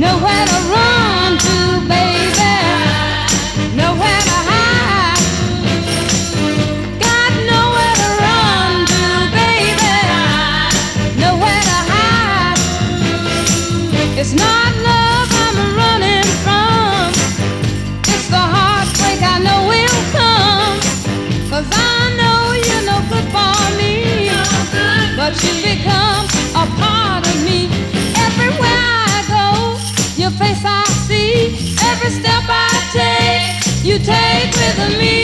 Nowhere to run to, baby. Nowhere to hide. Got nowhere to run to, baby. Nowhere to hide. It's not love I'm running from. It's the heartbreak I know will come. 'Cause I know you're no good for me. But you become a part of me. Everywhere I go, your face I see. Every step I take, you take with me.